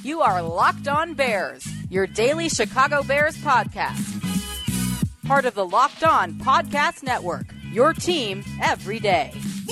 You are Locked On Bears, your daily Chicago Bears podcast. Part of the Locked On Podcast Network, your team every day.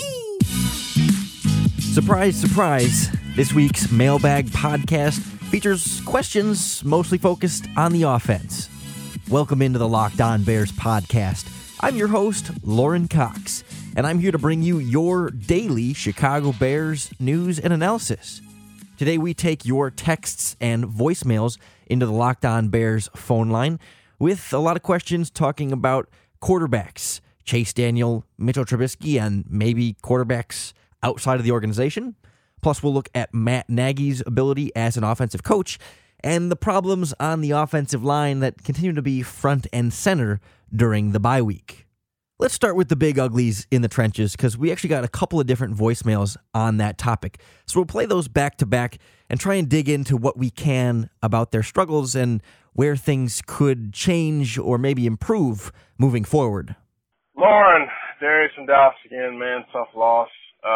Surprise, surprise. This week's Mailbag podcast features questions mostly focused on the offense. Welcome into the Locked On Bears podcast. I'm your host, Lauren Cox, and I'm here to bring you your daily Chicago Bears news and analysis. Today we take your texts and voicemails into the Locked On Bears phone line with a lot of questions talking about quarterbacks, Chase Daniel, Mitchell Trubisky, and maybe quarterbacks outside of the organization. Plus, we'll look at Matt Nagy's ability as an offensive coach and the problems on the offensive line that continue to be front and center during the bye week. Let's start with the big uglies in the trenches because we actually got a couple of different voicemails on that topic. So we'll play those back to back and try and dig into what we can about their struggles and where things could change or maybe improve moving forward. Lauren, Darius from Dallas again, man. Tough loss.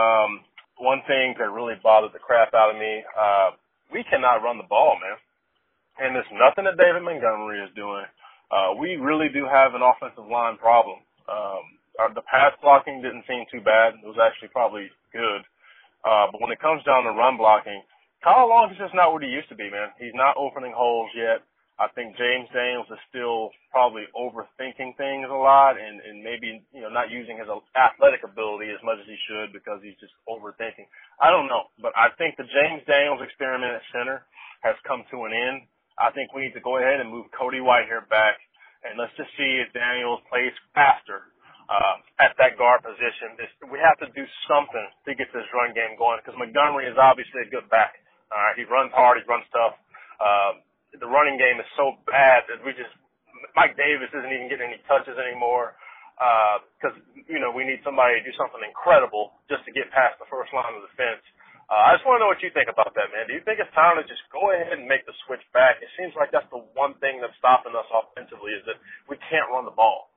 One thing that really bothered the crap out of me, we cannot run the ball, man. And there's nothing that David Montgomery is doing. We really do have an offensive line problem. The pass blocking didn't seem too bad. It was actually probably good. But when it comes down to run blocking, Kyle Long is just not what he used to be, man. He's not opening holes yet. I think James Daniels is still probably overthinking things a lot and maybe, not using his athletic ability as much as he should because he's just overthinking. I don't know, but I think the James Daniels experiment at center has come to an end. I think we need to go ahead and move Cody Whitehair back, and let's just see if Daniels plays faster at that guard position. We have to do something to get this run game going because Montgomery is obviously a good back. All right, he runs hard, he runs tough. The running game is so bad that Mike Davis isn't even getting any touches anymore because, we need somebody to do something incredible just to get past the first line of defense. I just want to know what you think about that, man. Do you think it's time to just go ahead and make the switch back? It seems like that's the one thing that's stopping us offensively is that we can't run the ball.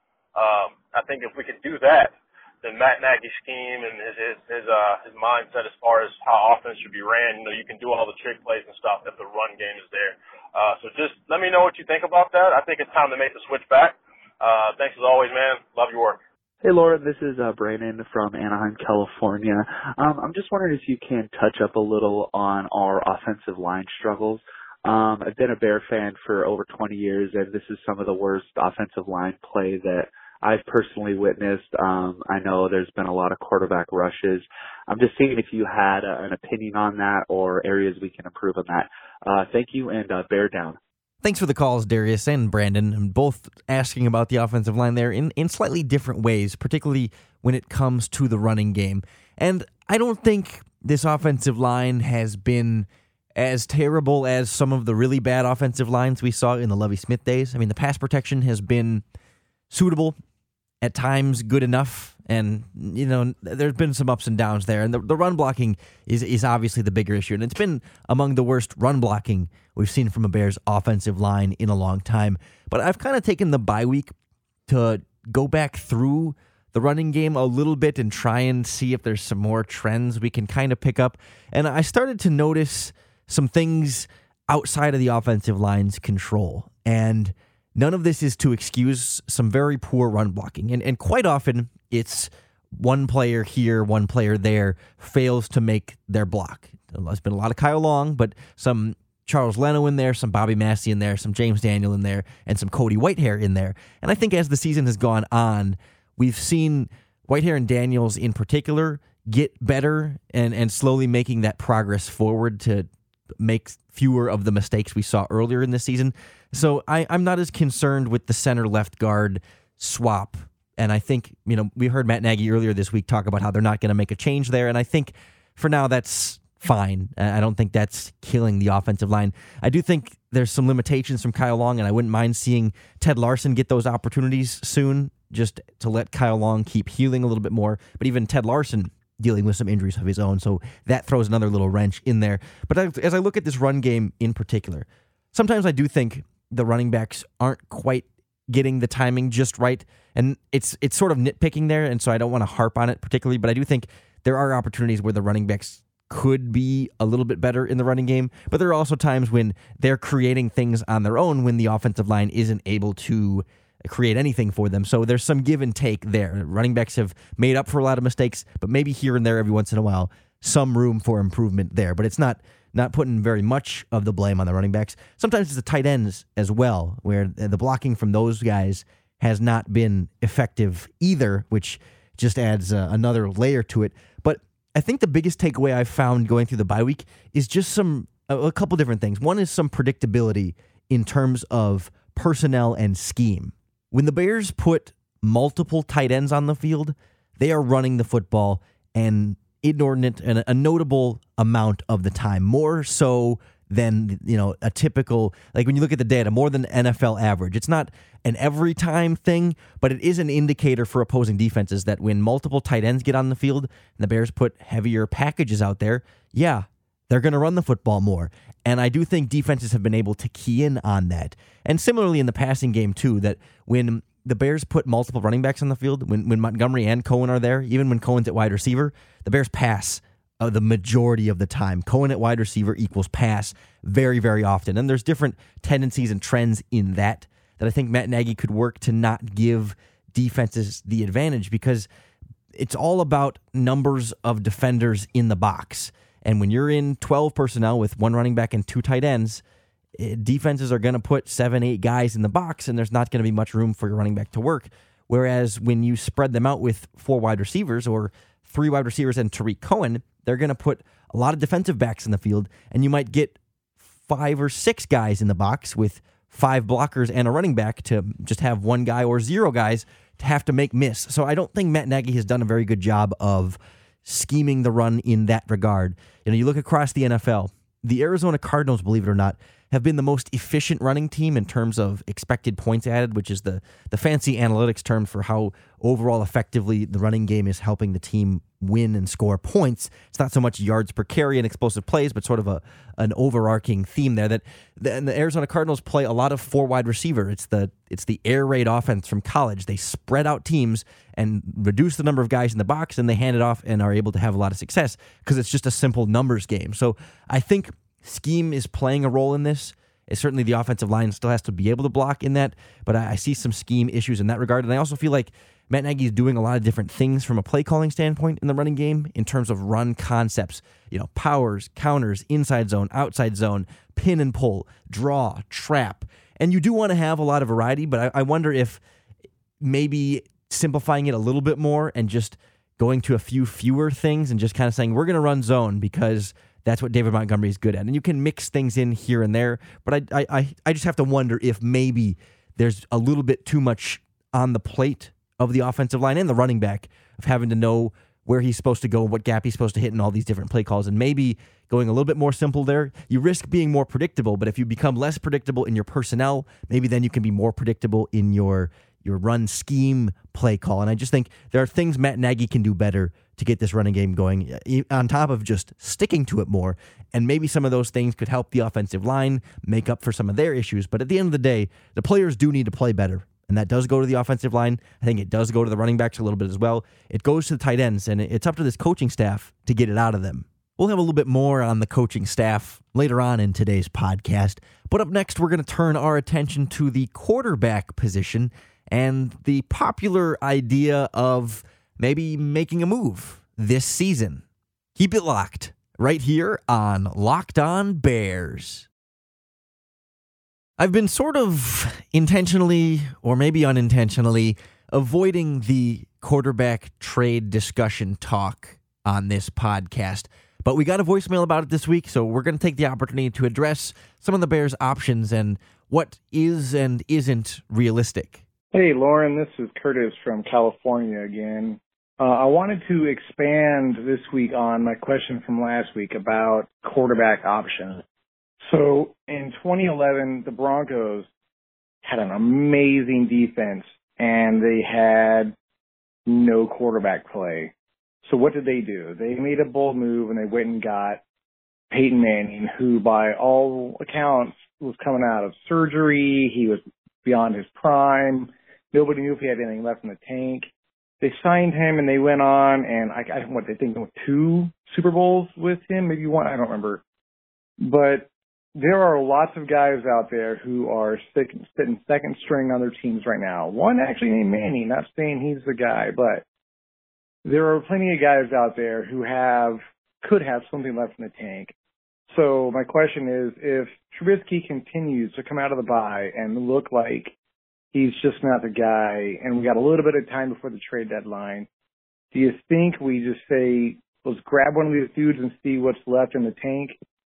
I think if we could do that, then Matt Nagy's scheme and his mindset as far as how offense should be ran, you can do all the trick plays and stuff if the run game is there. So just let me know what you think about that. I think it's time to make the switch back. Thanks as always, man. Love your work. Hey, Laura, this is Brandon from Anaheim, California. I'm just wondering if you can touch up a little on our offensive line struggles. I've been a Bear fan for over 20 years, and this is some of the worst offensive line play that I've personally witnessed. I know there's been a lot of quarterback rushes. I'm just seeing if you had an opinion on that or areas we can improve on that. Thank you, and Bear down. Thanks for the calls, Darius and Brandon, and both asking about the offensive line there in slightly different ways, particularly when it comes to the running game. And I don't think this offensive line has been as terrible as some of the really bad offensive lines we saw in the Lovie Smith days. I mean, the pass protection has been suitable, at times good enough, and, there's been some ups and downs there. And the run blocking is obviously the bigger issue, and it's been among the worst run blocking we've seen from a Bears offensive line in a long time. But I've kind of taken the bye week to go back through the running game a little bit and try and see if there's some more trends we can kind of pick up. And I started to notice some things outside of the offensive line's control. And none of this is to excuse some very poor run blocking. And quite often, it's one player here, one player there fails to make their block. There's been a lot of Kyle Long, but some Charles Leno in there, some Bobby Massey in there, some James Daniel in there, and some Cody Whitehair in there. And I think as the season has gone on, we've seen Whitehair and Daniels in particular get better and slowly making that progress forward to make fewer of the mistakes we saw earlier in the season. So I'm not as concerned with the center-left guard swap. And I think, we heard Matt Nagy earlier this week talk about how they're not going to make a change there. And I think for now that's fine. I don't think that's killing the offensive line. I do think there's some limitations from Kyle Long, and I wouldn't mind seeing Ted Larson get those opportunities soon just to let Kyle Long keep healing a little bit more. But even Ted Larson dealing with some injuries of his own, so that throws another little wrench in there. But as I look at this run game in particular, sometimes I do think the running backs aren't quite getting the timing just right, and it's sort of nitpicking there, and so I don't want to harp on it particularly, but I do think there are opportunities where the running backs could be a little bit better in the running game, but there are also times when they're creating things on their own when the offensive line isn't able to create anything for them. So there's some give and take there. Running backs have made up for a lot of mistakes, but maybe here and there every once in a while, some room for improvement there. But it's not putting very much of the blame on the running backs. Sometimes it's the tight ends as well, where the blocking from those guys has not been effective either, which just adds another layer to it. But I think the biggest takeaway I've found going through the bye week is just a couple different things. One is some predictability in terms of personnel and scheme. When the Bears put multiple tight ends on the field, they are running the football an inordinate and a notable amount of the time, more so than a typical, like when you look at the data, more than NFL average. It's not an every time thing, but it is an indicator for opposing defenses that when multiple tight ends get on the field and the Bears put heavier packages out there, yeah, they're going to run the football more. And I do think defenses have been able to key in on that. And similarly in the passing game too, that when the Bears put multiple running backs on the field, when Montgomery and Cohen are there, even when Cohen's at wide receiver, the Bears pass the majority of the time. Cohen at wide receiver equals pass very, very often. And there's different tendencies and trends in that I think Matt Nagy could work to not give defenses the advantage, because it's all about numbers of defenders in the box. And when you're in 12 personnel with one running back and two tight ends, defenses are going to put 7-8 guys in the box, and there's not going to be much room for your running back to work. Whereas when you spread them out with 4 wide receivers or 3 wide receivers and Tariq Cohen, they're going to put a lot of defensive backs in the field, and you might get 5 or 6 guys in the box with 5 blockers and a running back to just have 1 guy or 0 guys to have to make miss. So I don't think Matt Nagy has done a very good job of scheming the run in that regard. You look across the NFL, the Arizona Cardinals, believe it or not, have been the most efficient running team in terms of expected points added, which is the fancy analytics term for how overall effectively the running game is helping the team win and score points. It's not so much yards per carry and explosive plays, but sort of an overarching theme there that the Arizona Cardinals play a lot of 4 wide receiver. It's the air raid offense from college. They spread out teams and reduce the number of guys in the box, and they hand it off and are able to have a lot of success because it's just a simple numbers game. So I think scheme is playing a role in this. Certainly the offensive line still has to be able to block in that, but I see some scheme issues in that regard. And I also feel like Matt Nagy is doing a lot of different things from a play calling standpoint in the running game in terms of run concepts, powers, counters, inside zone, outside zone, pin and pull, draw, trap. And you do want to have a lot of variety, but I wonder if maybe simplifying it a little bit more and just going to a few fewer things and just kind of saying, we're going to run zone because that's what David Montgomery is good at. And you can mix things in here and there, but I just have to wonder if maybe there's a little bit too much on the plate of the offensive line and the running back of having to know where he's supposed to go, what gap he's supposed to hit, and all these different play calls. And maybe going a little bit more simple there, you risk being more predictable, but if you become less predictable in your personnel, maybe then you can be more predictable in your run scheme play call. And I just think there are things Matt Nagy can do better to get this running game going, on top of just sticking to it more. And maybe some of those things could help the offensive line make up for some of their issues. But at the end of the day, the players do need to play better. And that does go to the offensive line. I think it does go to the running backs a little bit as well. It goes to the tight ends, and it's up to this coaching staff to get it out of them. We'll have a little bit more on the coaching staff later on in today's podcast. But up next, we're going to turn our attention to the quarterback position and the popular idea of maybe making a move this season. Keep it locked right here on Locked On Bears. I've been sort of intentionally, or maybe unintentionally, avoiding the quarterback trade discussion talk on this podcast. But we got a voicemail about it this week, so we're going to take the opportunity to address some of the Bears' options and what is and isn't realistic. Hey, Lauren, this is Curtis from California again. I wanted to expand this week on my question from last week about quarterback options. So in 2011, the Broncos had an amazing defense, and they had no quarterback play. So what did they do? They made a bold move, and they went and got Peyton Manning, who by all accounts was coming out of surgery. He was beyond his prime. Nobody knew if he had anything left in the tank. they signed him and they went on and they think 2 Super Bowls with him, maybe 1, I don't remember. But there are lots of guys out there who are sitting second string on their teams right now. One actually named Manny, not saying he's the guy, but there are plenty of guys out there who could have something left in the tank. So my question is, if Trubisky continues to come out of the bye and look like he's just not the guy, and we got a little bit of time before the trade deadline, do you think we just say, let's grab one of these dudes and see what's left in the tank?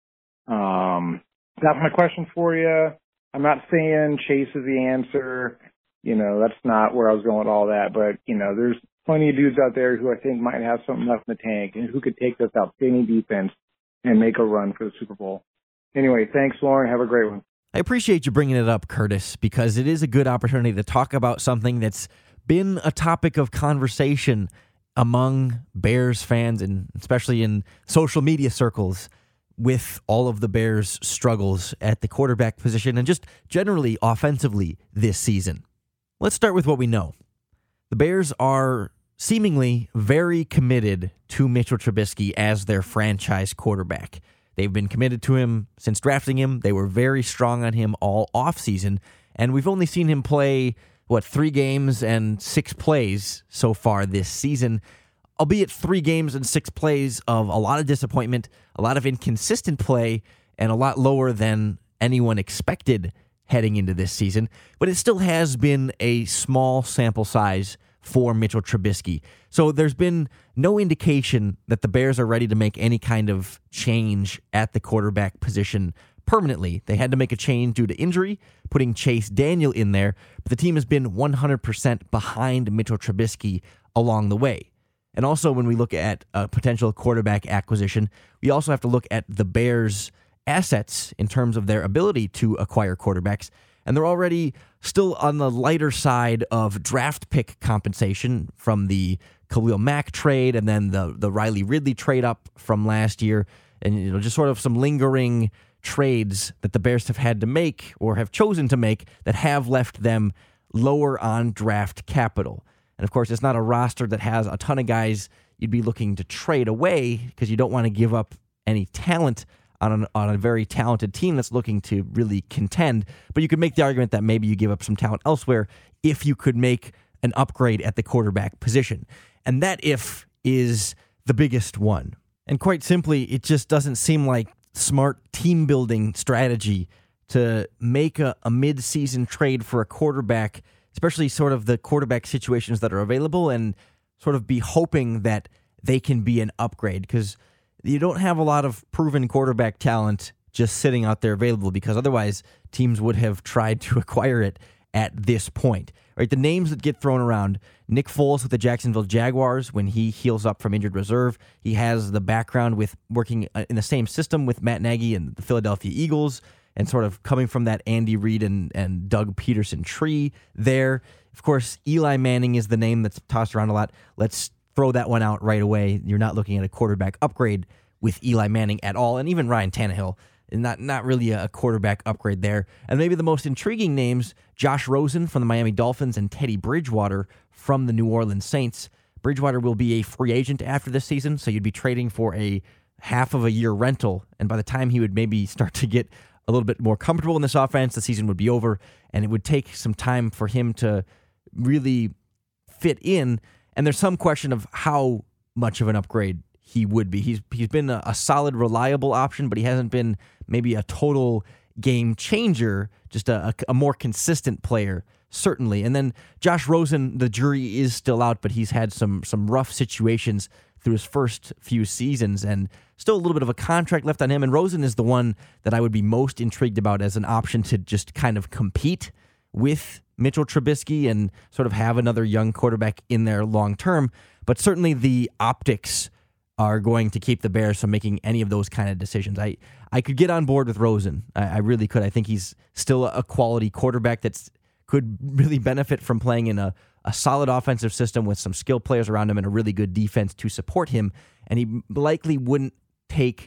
That's my question for you. I'm not saying Chase is the answer. That's not where I was going with all that. But, there's plenty of dudes out there who I think might have something left in the tank and who could take this outstanding defense and make a run for the Super Bowl. Anyway, thanks, Lauren. Have a great one. I appreciate you bringing it up, Curtis, because it is a good opportunity to talk about something that's been a topic of conversation among Bears fans and especially in social media circles with all of the Bears' struggles at the quarterback position and just generally offensively this season. Let's start with what we know. The Bears are seemingly very committed to Mitchell Trubisky as their franchise quarterback. They've been committed to him since drafting him. They were very strong on him all offseason, and we've only seen him play, 3 games and 6 plays so far this season, albeit 3 games and 6 plays of a lot of disappointment, a lot of inconsistent play, and a lot lower than anyone expected heading into this season. But it still has been a small sample size for Mitchell Trubisky. So there's been no indication that the Bears are ready to make any kind of change at the quarterback position permanently. They had to make a change due to injury, putting Chase Daniel in there, but the team has been 100% behind Mitchell Trubisky along the way. And also when we look at a potential quarterback acquisition, we also have to look at the Bears' assets in terms of their ability to acquire quarterbacks. And they're already still on the lighter side of draft pick compensation from the Khalil Mack trade and then the Riley Ridley trade up from last year. And just sort of some lingering trades that the Bears have had to make or have chosen to make that have left them lower on draft capital. And of course, it's not a roster that has a ton of guys you'd be looking to trade away because you don't want to give up any talent on a very talented team that's looking to really contend. But you could make the argument that maybe you give up some talent elsewhere if you could make an upgrade at the quarterback position. And that if is the biggest one. And quite simply, it just doesn't seem like smart team building strategy to make a mid-season trade for a quarterback, especially sort of the quarterback situations that are available, and sort of be hoping that they can be an upgrade, because you don't have a lot of proven quarterback talent just sitting out there available, because otherwise teams would have tried to acquire it at this point. Right? The names that get thrown around, Nick Foles with the Jacksonville Jaguars, when he heals up from injured reserve, he has the background with working in the same system with Matt Nagy and the Philadelphia Eagles, and sort of coming from that Andy Reid and Doug Peterson tree there. Of course, Eli Manning is the name that's tossed around a lot. Let's throw that one out right away. You're not looking at a quarterback upgrade with Eli Manning at all, and even Ryan Tannehill, not really a quarterback upgrade there. And maybe the most intriguing names, Josh Rosen from the Miami Dolphins and Teddy Bridgewater from the New Orleans Saints. Bridgewater will be a free agent after this season, so you'd be trading for a half of a year rental, and by the time he would maybe start to get a little bit more comfortable in this offense, the season would be over, and it would take some time for him to really fit in. And there's some question of how much of an upgrade he would be. He's been a solid, reliable option, but he hasn't been maybe a total game changer, just a more consistent player, certainly. And then Josh Rosen, the jury is still out, but he's had some rough situations through his first few seasons, and still a little bit of a contract left on him. And Rosen is the one that I would be most intrigued about as an option to just kind of compete with Mitchell Trubisky and sort of have another young quarterback in there long term. But certainly the optics are going to keep the Bears from making any of those kind of decisions. I could get on board with Rosen. I really could. I think he's still a quality quarterback that could really benefit from playing in a solid offensive system with some skilled players around him and a really good defense to support him. And he likely wouldn't take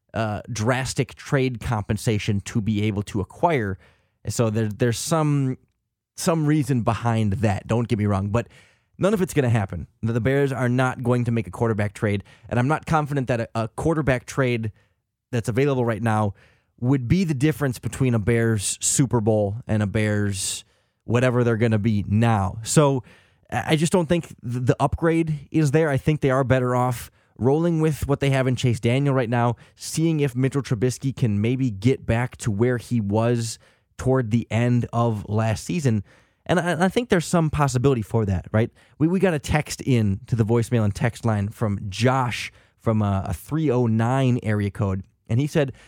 drastic trade compensation to be able to acquire. So there's some reason behind that. Don't get me wrong. But None of it's going to happen. The Bears are not going to make a quarterback trade, and I'm not confident that a quarterback trade that's available right now would be the difference between a Bears Super Bowl and a Bears whatever they're going to be now. So I just don't think the upgrade is there. I think they are better off rolling with what they have in Chase Daniel right now, seeing if Mitchell Trubisky can maybe get back to where he was toward the end of last season. And I think there's some possibility for that, right? We got a text in to the voicemail and text line from Josh from a 309 area code, and he said,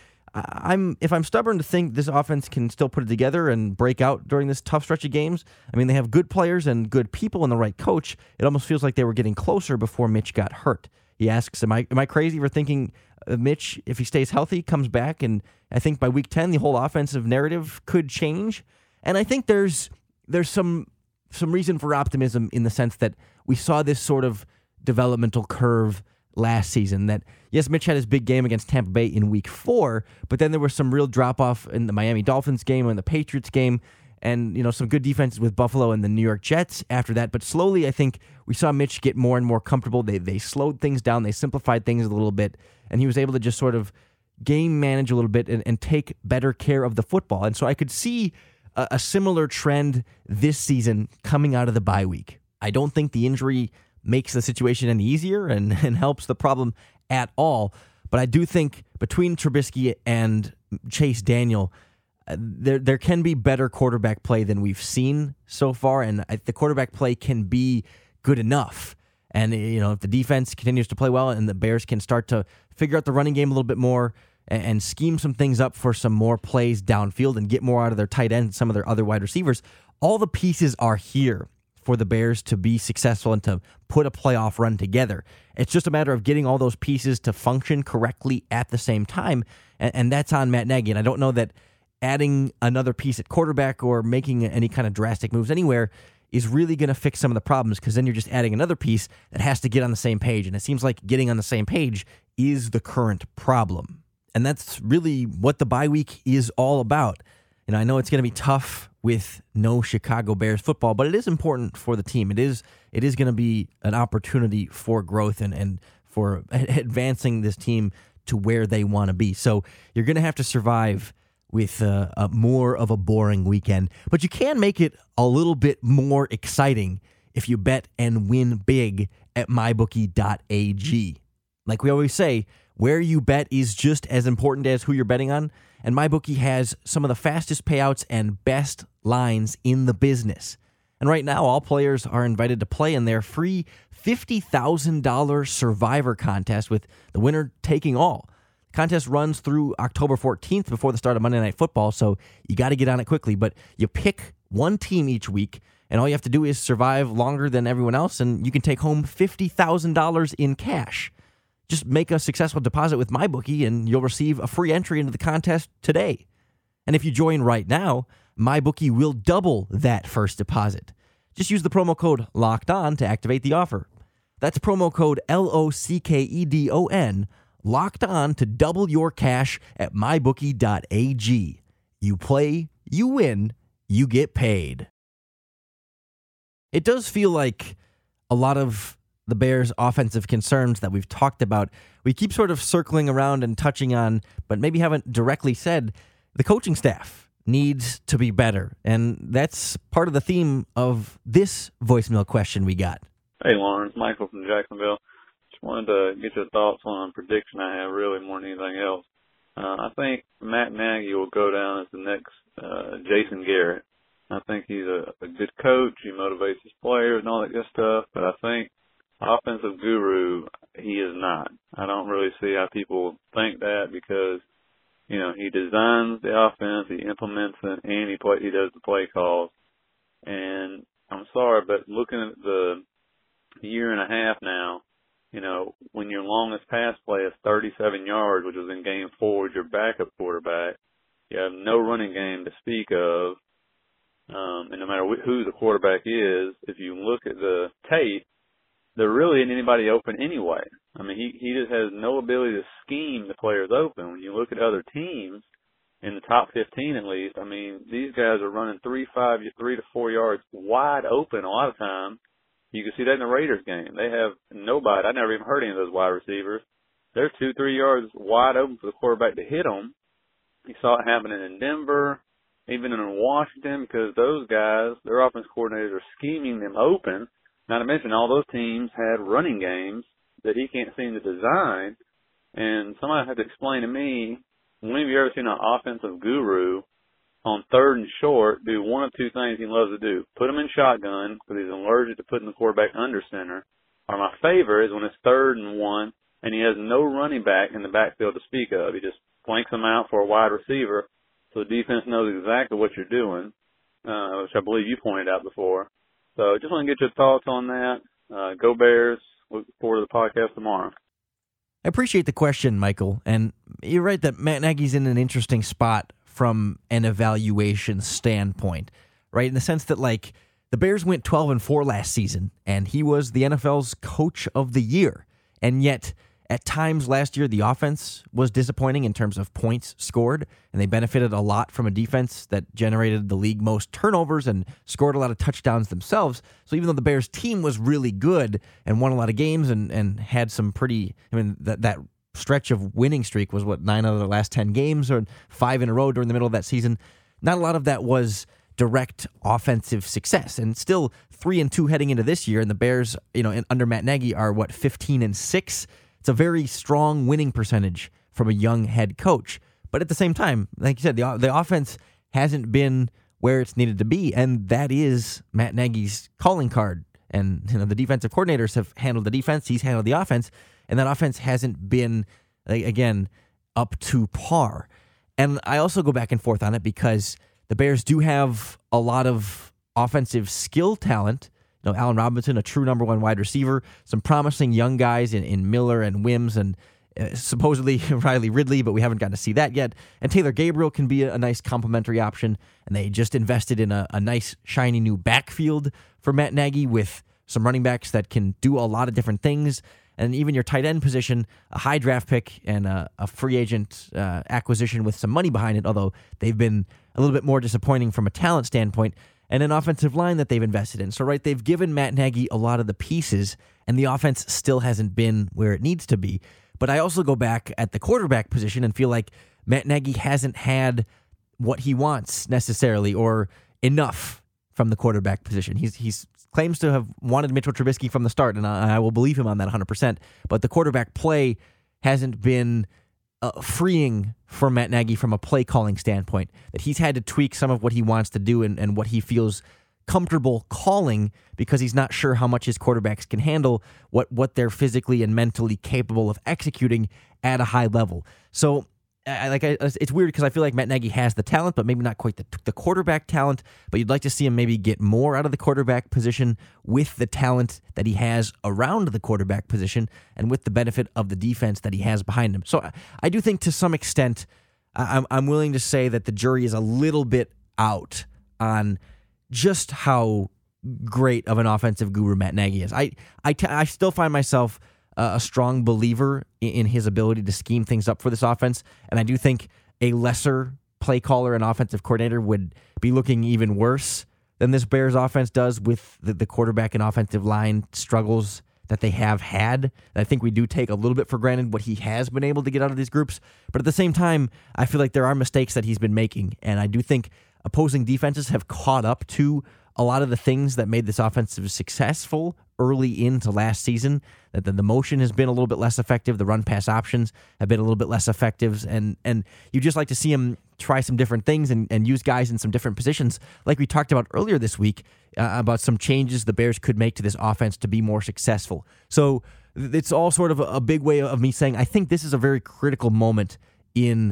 if I'm stubborn to think this offense can still put it together and break out during this tough stretch of games, I mean, they have good players and good people and the right coach. It almost feels like they were getting closer before Mitch got hurt. He asks, am I crazy for thinking Mitch, if he stays healthy, comes back, and I think by week 10, the whole offensive narrative could change? And I think there's some reason for optimism in the sense that we saw this sort of developmental curve last season. That, yes, Mitch had his big game against Tampa Bay in week 4, but then there was some real drop-off in the Miami Dolphins game and the Patriots game, and some good defenses with Buffalo and the New York Jets after that. But slowly, I think we saw Mitch get more and more comfortable. They slowed things down. They simplified things a little bit, and he was able to just sort of game manage a little bit and take better care of the football. And so I could see a similar trend this season coming out of the bye week. I don't think the injury makes the situation any easier and helps the problem at all. But I do think between Trubisky and Chase Daniel, there can be better quarterback play than we've seen so far, and the quarterback play can be good enough. And if the defense continues to play well and the Bears can start to figure out the running game a little bit more and scheme some things up for some more plays downfield and get more out of their tight end and some of their other wide receivers, all the pieces are here for the Bears to be successful and to put a playoff run together. It's just a matter of getting all those pieces to function correctly at the same time, and that's on Matt Nagy. And I don't know that adding another piece at quarterback or making any kind of drastic moves anywhere is really going to fix some of the problems, because then you're just adding another piece that has to get on the same page, and it seems like getting on the same page is the current problem. And that's really what the bye week is all about. I know it's going to be tough with no Chicago Bears football, but it is important for the team. It is going to be an opportunity for growth and for advancing this team to where they want to be. So you're going to have to survive with a more of a boring weekend, but you can make it a little bit more exciting if you bet and win big at mybookie.ag. Like we always say, where you bet is just as important as who you're betting on, and MyBookie has some of the fastest payouts and best lines in the business. And right now, all players are invited to play in their free $50,000 Survivor contest, with the winner taking all. The contest runs through October 14th before the start of Monday Night Football, so you got to get on it quickly. But you pick one team each week, and all you have to do is survive longer than everyone else, and you can take home $50,000 in cash. Just make a successful deposit with MyBookie, and you'll receive a free entry into the contest today. And if you join right now, MyBookie will double that first deposit. Just use the promo code LOCKEDON to activate the offer. That's promo code LOCKEDON, locked on, to double your cash at mybookie.ag. You play, you win, you get paid. It does feel like a lot of the Bears' offensive concerns that we've talked about, we keep sort of circling around and touching on, but maybe haven't directly said. The coaching staff needs to be better, and that's part of the theme of this voicemail question we got. Hey, Lawrence, Michael from Jacksonville. Just wanted to get your thoughts on a prediction I have, really, more than anything else. I think Matt Nagy will go down as the next Jason Garrett. I think he's a good coach. He motivates his players and all that good stuff, but I think offensive guru, he is not. I don't really see how people think that, because, he designs the offense, he implements it, and he does the play calls. And I'm sorry, but looking at the year and a half now, when your longest pass play is 37 yards, which was in game 4 with your backup quarterback, you have no running game to speak of. And no matter who the quarterback is, if you look at the tape, there really isn't anybody open anyway. I mean, he just has no ability to scheme the players open. When you look at other teams, in the top 15 at least, I mean, these guys are running 3 to 4 yards wide open a lot of times, You can see that in the Raiders game. They have nobody. I never even heard any of those wide receivers. They're 2-3 yards wide open for the quarterback to hit them. You saw it happening in Denver, even in Washington, because those guys, their offense coordinators, are scheming them open. Not to mention all those teams had running games that he can't seem to design. And somebody had to explain to me, when have you ever seen an offensive guru on 3rd and short do one of two things he loves to do? Put him in shotgun because he's allergic to putting the quarterback under center. Or my favorite is when it's 3rd and 1 and he has no running back in the backfield to speak of. He just flanks them out for a wide receiver so the defense knows exactly what you're doing, which I believe you pointed out before. So just want to get your thoughts on that. Go Bears. Look forward to the podcast tomorrow. I appreciate the question, Michael. And you're right that Matt Nagy's in an interesting spot from an evaluation standpoint, right? In the sense that, like, the Bears went 12-4 last season, and he was the NFL's coach of the year. And yet, at times last year, the offense was disappointing in terms of points scored, and they benefited a lot from a defense that generated the league most turnovers and scored a lot of touchdowns themselves. So even though the Bears team was really good and won a lot of games and had some pretty, that stretch of winning streak was 9 out of the last 10 games or 5 in a row during the middle of that season. Not a lot of that was direct offensive success, and still 3-2 heading into this year. And the Bears, under Matt Nagy are 15-6. It's a very strong winning percentage from a young head coach. But at the same time, like you said, the offense hasn't been where it's needed to be, and that is Matt Nagy's calling card. And the defensive coordinators have handled the defense, he's handled the offense, and that offense hasn't been, again, up to par. And I also go back and forth on it because the Bears do have a lot of offensive skill talent. Allen Robinson, a true number 1 wide receiver, some promising young guys in Miller and Wims, and supposedly Riley Ridley, but we haven't gotten to see that yet. And Taylor Gabriel can be a nice complementary option. And they just invested in a nice, shiny new backfield for Matt Nagy with some running backs that can do a lot of different things. And even your tight end position, a high draft pick and a free agent acquisition with some money behind it, although they've been a little bit more disappointing from a talent standpoint, and an offensive line that they've invested in. So, right, they've given Matt Nagy a lot of the pieces, and the offense still hasn't been where it needs to be. But I also go back at the quarterback position and feel like Matt Nagy hasn't had what he wants necessarily, or enough from the quarterback position. He's claims to have wanted Mitchell Trubisky from the start, and I will believe him on that 100%. But the quarterback play hasn't been freeing for Matt Nagy from a play calling standpoint, that he's had to tweak some of what he wants to do and what he feels comfortable calling, because he's not sure how much his quarterbacks can handle, what they're physically and mentally capable of executing at a high level. So it's weird because I feel like Matt Nagy has the talent, but maybe not quite the quarterback talent. But you'd like to see him maybe get more out of the quarterback position with the talent that he has around the quarterback position and with the benefit of the defense that he has behind him. So I do think to some extent, I'm willing to say that the jury is a little bit out on just how great of an offensive guru Matt Nagy is. I still find myself a strong believer in his ability to scheme things up for this offense. And I do think a lesser play caller and offensive coordinator would be looking even worse than this Bears offense does with the quarterback and offensive line struggles that they have had. And I think we do take a little bit for granted what he has been able to get out of these groups. But at the same time, I feel like there are mistakes that he's been making. And I do think opposing defenses have caught up to a lot of the things that made this offense successful early into last season, that the motion has been a little bit less effective. The run-pass options have been a little bit less effective. And you just like to see him try some different things and use guys in some different positions, like we talked about earlier this week, about some changes the Bears could make to this offense to be more successful. So it's all sort of a big way of me saying I think this is a very critical moment in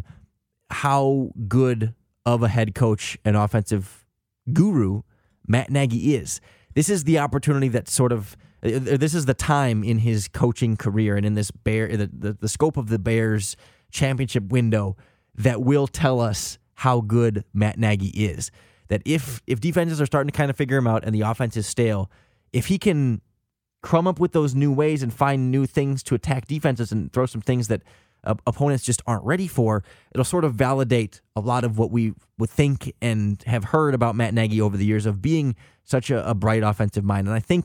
how good of a head coach and offensive guru Matt Nagy is. This is the opportunity that this is the time in his coaching career and in this the scope of the Bears championship window that will tell us how good Matt Nagy is. That if defenses are starting to kind of figure him out and the offense is stale, if he can crumb up with those new ways and find new things to attack defenses and throw some things that opponents just aren't ready for, it'll sort of validate a lot of what we would think and have heard about Matt Nagy over the years of being such a bright offensive mind. And I think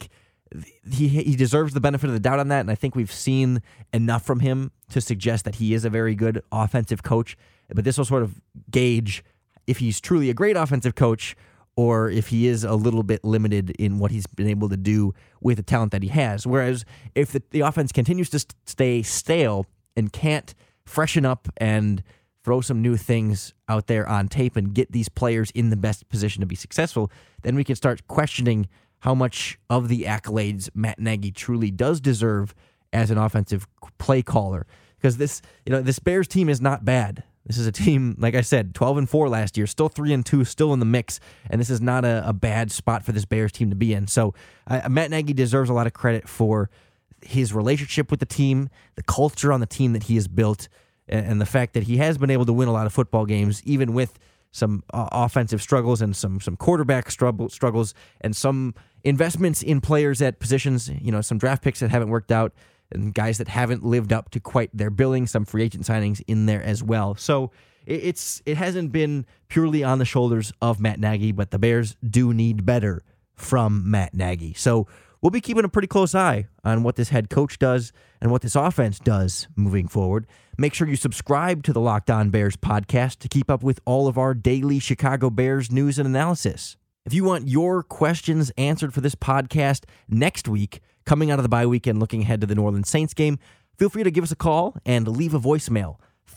he deserves the benefit of the doubt on that, and I think we've seen enough from him to suggest that he is a very good offensive coach. But this will sort of gauge if he's truly a great offensive coach or if he is a little bit limited in what he's been able to do with the talent that he has. Whereas if the offense continues to stay stale and can't freshen up and throw some new things out there on tape and get these players in the best position to be successful, then we can start questioning how much of the accolades Matt Nagy truly does deserve as an offensive play caller. Because this Bears team is not bad. This is a team, like I said, 12-4 last year, still 3-2, still in the mix, and this is not a bad spot for this Bears team to be in. So Matt Nagy deserves a lot of credit for his relationship with the team, the culture on the team that he has built, and the fact that he has been able to win a lot of football games, even with some offensive struggles and some quarterback struggles and some investments in players at positions, some draft picks that haven't worked out and guys that haven't lived up to quite their billing, some free agent signings in there as well. So it hasn't been purely on the shoulders of Matt Nagy, but the Bears do need better from Matt Nagy. So we'll be keeping a pretty close eye on what this head coach does and what this offense does moving forward. Make sure you subscribe to the Locked On Bears podcast to keep up with all of our daily Chicago Bears news and analysis. If you want your questions answered for this podcast next week, coming out of the bye week and looking ahead to the New Orleans Saints game, feel free to give us a call and leave a voicemail.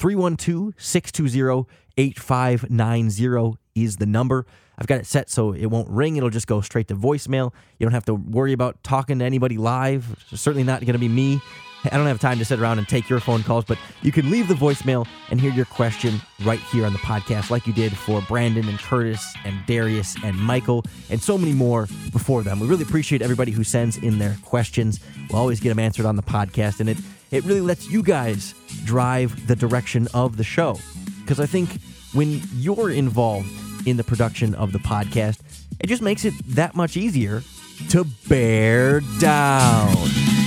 312-620-8590 is the number. I've got it set so it won't ring. It'll just go straight to voicemail. You don't have to worry about talking to anybody live. It's certainly not going to be me. I don't have time to sit around and take your phone calls, but you can leave the voicemail and hear your question right here on the podcast like you did for Brandon and Curtis and Darius and Michael and so many more before them. We really appreciate everybody who sends in their questions. We'll always get them answered on the podcast, and it really lets you guys drive the direction of the show. Because I think when you're involved in the production of the podcast, it just makes it that much easier to bear down.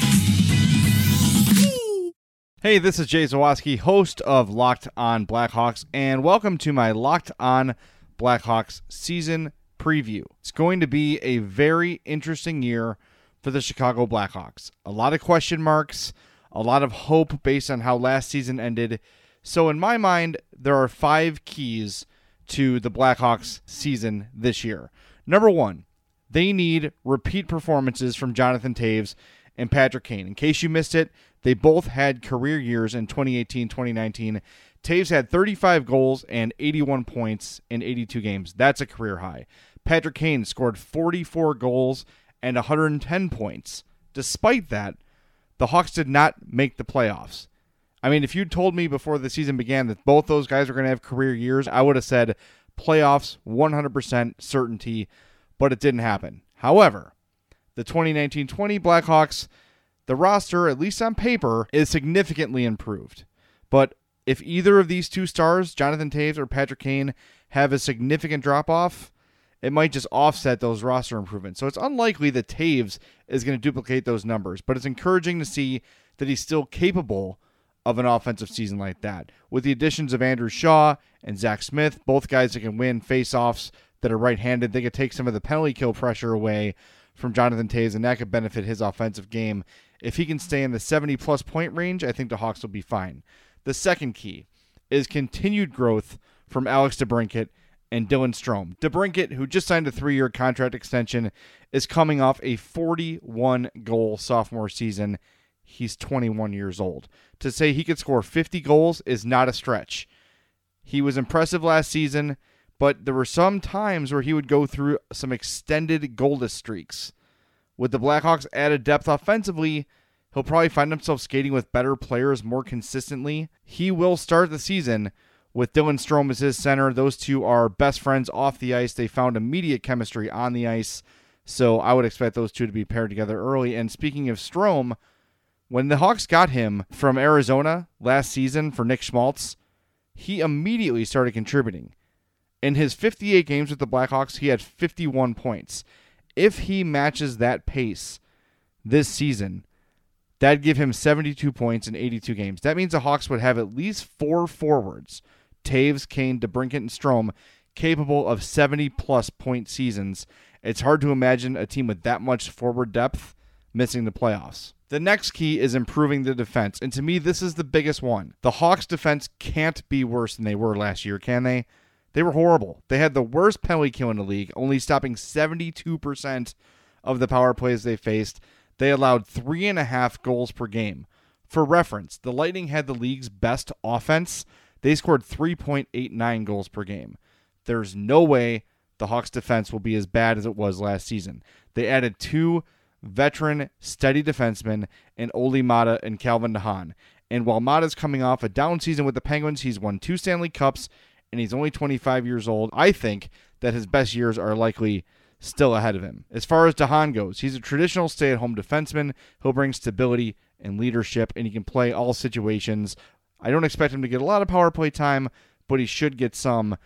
Hey, this is Jay Zawaski, host of Locked On Blackhawks, and welcome to my Locked On Blackhawks season preview. It's going to be a very interesting year for the Chicago Blackhawks. A lot of question marks, a lot of hope based on how last season ended. So in my mind, there are 5 keys to the Blackhawks season this year. Number 1, they need repeat performances from Jonathan Toews and Patrick Kane. In case you missed it, they both had career years in 2018-2019. Toews had 35 goals and 81 points in 82 games. That's a career high. Patrick Kane scored 44 goals and 110 points. Despite that, the Hawks did not make the playoffs. I mean, if you told me before the season began that both those guys were going to have career years, I would have said playoffs, 100% certainty, but it didn't happen. However, the 2019-20 Blackhawks, the roster, at least on paper, is significantly improved. But if either of these two stars, Jonathan Toews or Patrick Kane, have a significant drop-off, it might just offset those roster improvements. So it's unlikely that Toews is going to duplicate those numbers, but it's encouraging to see that he's still capable of an offensive season like that. With the additions of Andrew Shaw and Zach Smith, both guys that can win face-offs that are right-handed, they could take some of the penalty kill pressure away from Jonathan Toews, and that could benefit his offensive game. If he can stay in the 70-plus point range, I think the Hawks will be fine. The second key is continued growth from Alex DeBrincat and Dylan Strome. DeBrincat, who just signed a 3-year contract extension, is coming off a 41-goal sophomore season. He's 21 years old. To say he could score 50 goals is not a stretch. He was impressive last season, but there were some times where he would go through some extended goalless streaks. With the Blackhawks added depth offensively, he'll probably find himself skating with better players more consistently. He will start the season with Dylan Strome as his center. Those two are best friends off the ice. They found immediate chemistry on the ice, so I would expect those two to be paired together early. And speaking of Strome, when the Hawks got him from Arizona last season for Nick Schmaltz, he immediately started contributing. In his 58 games with the Blackhawks, he had 51 points. If he matches that pace this season, that'd give him 72 points in 82 games. That means the Hawks would have at least 4 forwards, Toews, Kane, DeBrincat, and Strome, capable of 70-plus point seasons. It's hard to imagine a team with that much forward depth missing the playoffs. The next key is improving the defense, and to me, this is the biggest one. The Hawks' defense can't be worse than they were last year, can they? They were horrible. They had the worst penalty kill in the league, only stopping 72% of the power plays they faced. They allowed 3.5 goals per game. For reference, the Lightning had the league's best offense. They scored 3.89 goals per game. There's no way the Hawks' defense will be as bad as it was last season. They added 2 veteran, steady defensemen in Olli Maatta and Calvin DeHaan. And while Maatta's coming off a down season with the Penguins, he's won 2 Stanley Cups, and he's only 25 years old. I think that his best years are likely still ahead of him. As far as DeHaan goes, he's a traditional stay-at-home defenseman. He'll bring stability and leadership, and he can play all situations. I don't expect him to get a lot of power play time, but he should get some.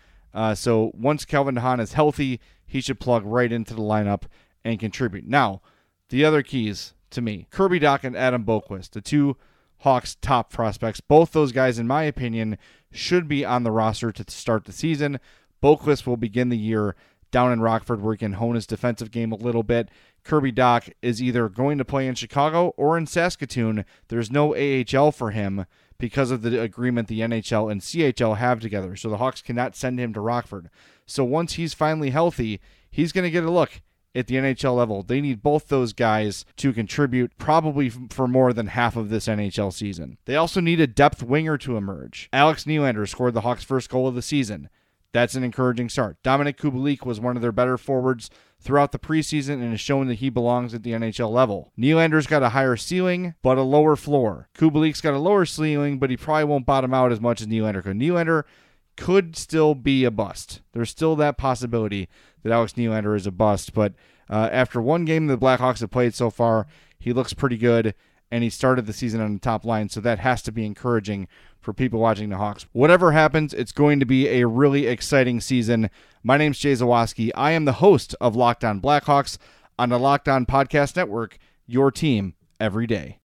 So once Calvin DeHaan is healthy, he should plug right into the lineup and contribute. Now, the other keys to me, Kirby Dach and Adam Boqvist, the 2 Hawks' top prospects. Both those guys, in my opinion, should be on the roster to start the season. Boqvist will begin the year down in Rockford where he can hone his defensive game a little bit. Kirby Dach is either going to play in Chicago or in Saskatoon. There's no AHL for him because of the agreement the NHL and CHL have together, so the Hawks cannot send him to Rockford. So once he's finally healthy, he's going to get a look at the NHL level. They need both those guys to contribute probably for more than half of this NHL season. They also need a depth winger to emerge. Alex Nylander scored the Hawks' first goal of the season. That's an encouraging start. Dominik Kubalik was one of their better forwards throughout the preseason and has shown that he belongs at the NHL level. Nylander's got a higher ceiling, but a lower floor. Kubalik's got a lower ceiling, but he probably won't bottom out as much as Nylander could. Nylander could still be a bust. There's still that possibility that Alex Nylander is a bust, but after one game the Blackhawks have played so far, he looks pretty good, and he started the season on the top line, so that has to be encouraging for people watching the Hawks. Whatever happens, it's going to be a really exciting season. My name's Jay Zawaski. I am the host of Locked On Blackhawks on the Locked On Podcast Network, your team every day.